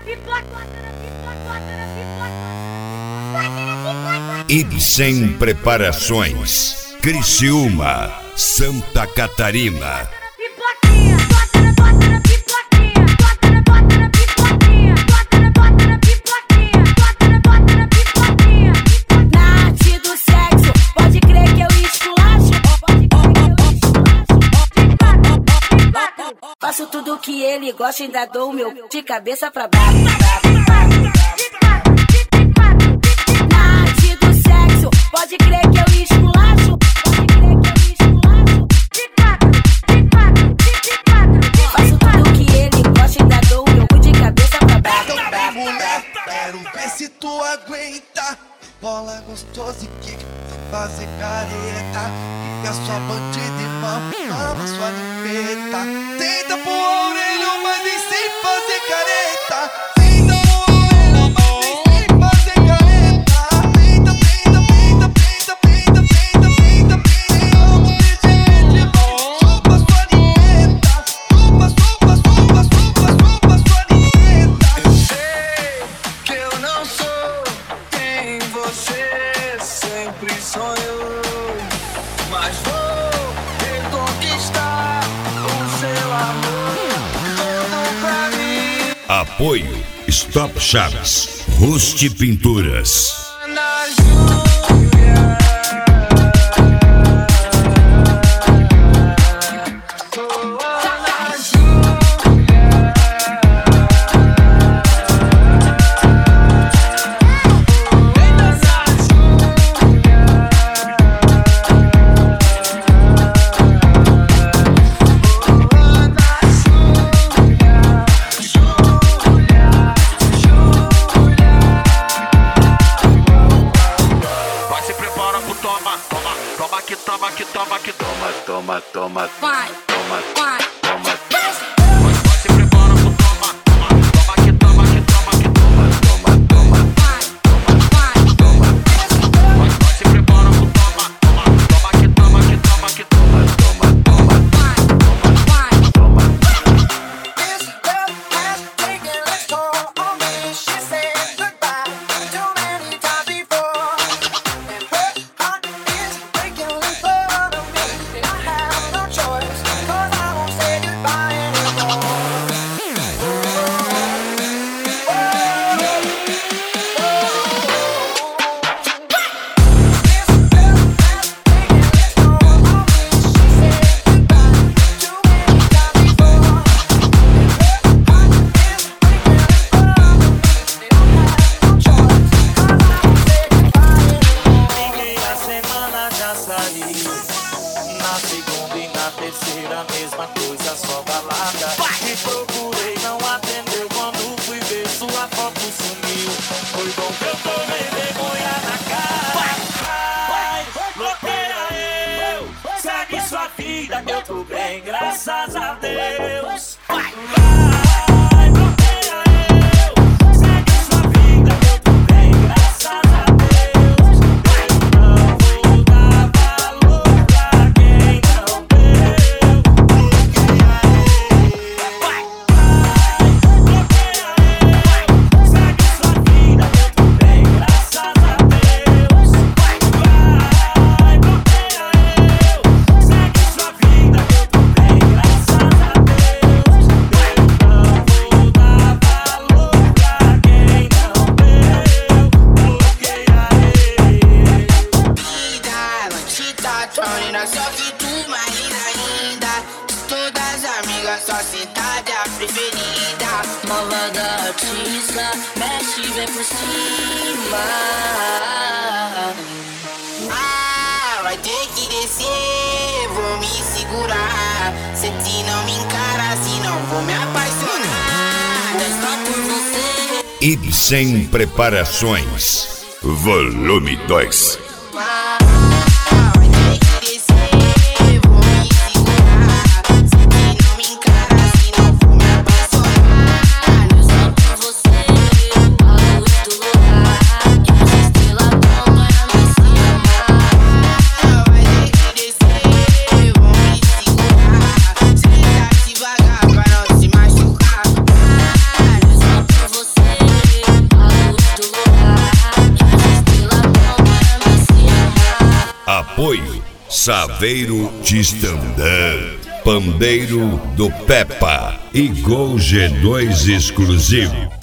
Ibsen Preparações, Criciúma, Santa Catarina. Faço tudo que ele gosta, ainda dou o meu de cabeça pra baixo. Na arte do sexo, pode crer que eu esculacho. Faço tudo que ele gosta, ainda dou o meu de cabeça pra baixo. Então, mulher, quero ver se tu aguenta. Bola gostosa e que fazer careta. E a sua bandida irmã ama sua limpeta. Tenta pôr a orelha, mas nem sem fazer careta. Tenta pôr a orelha, mas nem sem fazer careta. Tenta, tenta, tenta, tenta, tenta, tenta, tenta, tenta. Amo desse jeito, chupa sua limpeta. Chupa, chupa, chupa, chupa, chupa sua limpeta. Eu sei que eu não sou quem você sempre sonhou, mas vou reconquistar o seu amor todo pra mim. Apoio Stop Chaves, Ruste Pinturas. Toma, Vai, vai. se prepara pro toma, toma que toma, que toma, que toma, toma, toma, vai, se prepara pro toma, toma que toma, que toma, que toma, toma, toma, toma. This girl has taken its toll on me. She said goodbye too many times before, and her heart is breaking in front of me. And I have no choice, 'cause I won't say goodbye anymore. Primeira semana já saiu, na segunda e na terceira mesma coisa, só balada. Me procurei, não atendeu, quando fui ver sua foto sumiu. Foi bom que eu tomei vergonha na cara. Vai, bloqueia eu, segue sua vida, eu tô bem, graças a Deus. Vai, bloqueia eu, segue sua vida, eu tô bem, graças a Deus. Eu não vou dar valor pra quem não deu. Bloqueia eu, vai, bloqueia eu, segue sua vida, eu tô bem, graças a Deus. Vai, bloqueia eu, segue sua vida, eu tô bem, graças a Deus. artista, mexe e vem por cima. Ah, vai ter que descer, vou me segurar. Se não me encara, senão vou me apaixonar. É só por você. Ibsen Preparações, Volume 2. Você Apoio Saveiro Tistandã, Pandeiro do Peppa e Gol G2 exclusivo.